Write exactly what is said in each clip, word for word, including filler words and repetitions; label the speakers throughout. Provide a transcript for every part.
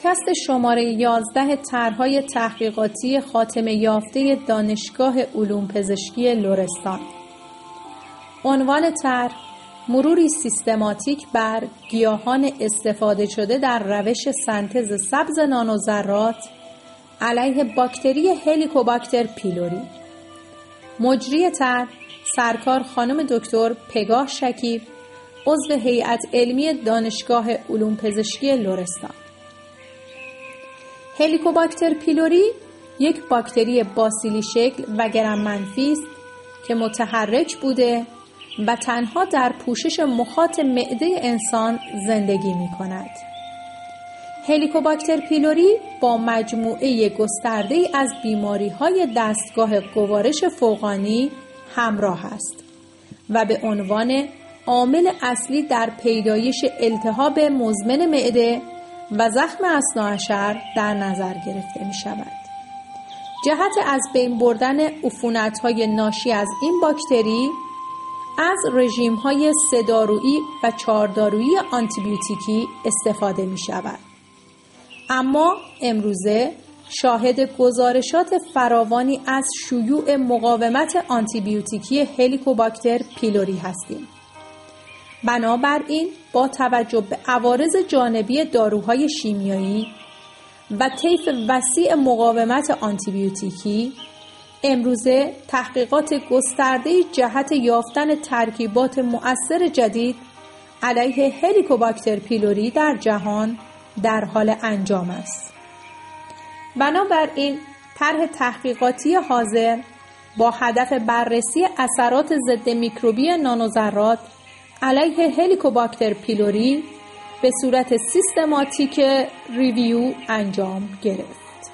Speaker 1: پادکست شماره یازده طرح‌های تحقیقاتی خاتمه یافته دانشگاه علوم پزشکی لرستان. عنوان طرح: مروری سیستماتیک بر گیاهان استفاده شده در روش سنتز سبز نانوذرات علیه باکتری هلیکوباکتر پیلوری. مجری طرح سرکار خانم دکتر پگاه شکیب، عضو هیئت علمی دانشگاه علوم پزشکی لرستان. هلیکوباکتر پیلوری یک باکتری باسیلی شکل و گرم منفی است که متحرک بوده و تنها در پوشش مخاط معده انسان زندگی می کند. هلیکوباکتر پیلوری با مجموعه گسترده‌ای از بیماری‌های دستگاه گوارش فوقانی همراه است و به عنوان عامل اصلی در پیدایش التهاب مزمن معده و زخم اثناعشر در نظر گرفته می شود. جهت از بین بردن عفونت‌های ناشی از این باکتری از رژیم‌های سه دارویی و چهار دارویی آنتیبیوتیکی استفاده می شود. اما امروزه شاهد گزارشات فراوانی از شیوع مقاومت آنتیبیوتیکی هلیکوباکتر پیلوری هستیم. بنابراین با توجه به عوارض جانبی داروهای شیمیایی و طیف وسیع مقاومت آنتیبیوتیکی، امروزه تحقیقات گسترده‌ای جهت یافتن ترکیبات مؤثر جدید علیه هلیکوباکتر پیلوری در جهان در حال انجام است. بنابراین طرح تحقیقاتی حاضر با هدف بررسی اثرات ضد میکروبی نانوذرات علیه هلیکوباکتر پیلوری به صورت سیستماتیک ریویو انجام گرفت.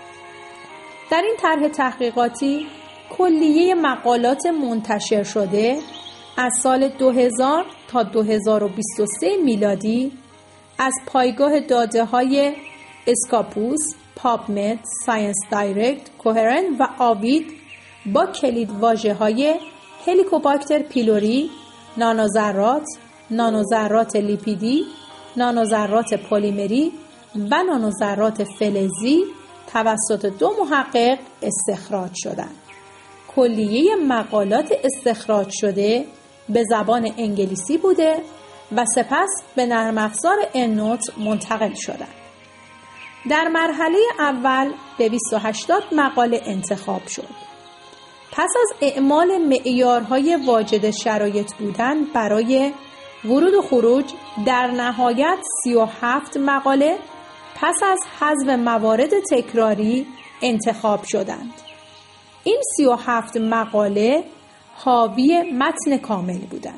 Speaker 1: در این طرح تحقیقاتی کلیه مقالات منتشر شده از سال دو هزار تا دو هزار و بیست و سه میلادی از پایگاه داده‌های اسکاپوس، پابمد، ساینس دایرکت، کوهرنت و آوید با کلید واژه‌های هلیکوباکتر پیلوری، نانوذرات، نانوذرات لیپیدی، نانوذرات پلیمری و نانوذرات فلزی توسط دو محقق استخراج شدند. کلیه مقالات استخراج شده به زبان انگلیسی بوده و سپس به نرم افزار اندنوت منتقل شدند. در مرحله اول دویست و هشتاد مقاله انتخاب شد. پس از اعمال معیارهای واجد شرایط بودن برای ورود و خروج، در نهایت سی و هفت مقاله پس از حذف موارد تکراری انتخاب شدند. این سی و هفت مقاله حاوی متن کامل بودند.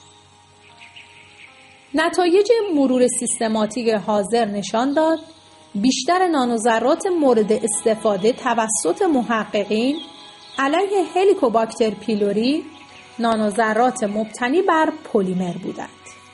Speaker 1: نتایج مرور سیستماتیک حاضر نشان داد بیشتر نانوذرات مورد استفاده توسط محققین علیه هلیکوباکتر پیلوری نانوذرات مبتنی بر پلیمر بودند.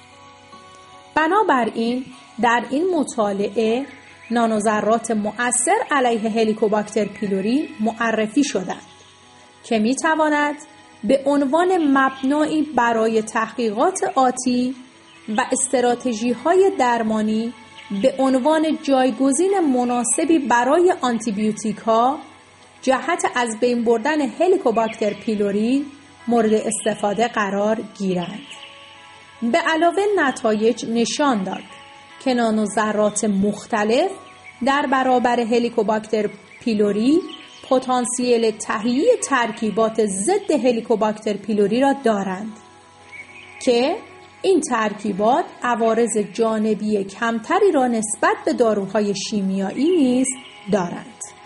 Speaker 1: بنابراین در این مطالعه نانوذرات مؤثر علیه هلیکوباکتر پیلوری معرفی شدند که می تواند به عنوان مبنایی برای تحقیقات آتی و استراتژی‌های درمانی به عنوان جایگزین مناسبی برای آنتیبیوتیک‌ها جهت از بین بردن هلیکوباکتر پیلوری مورد استفاده قرار گیرند. به علاوه نتایج نشان داد که نانوذرات مختلف در برابر هلیکوباکتر پیلوری پتانسیل تهیه ترکیبات ضد هلیکوباکتر پیلوری را دارند که این ترکیبات عوارض جانبی کمتری را نسبت به داروهای شیمیایی نیز دارند.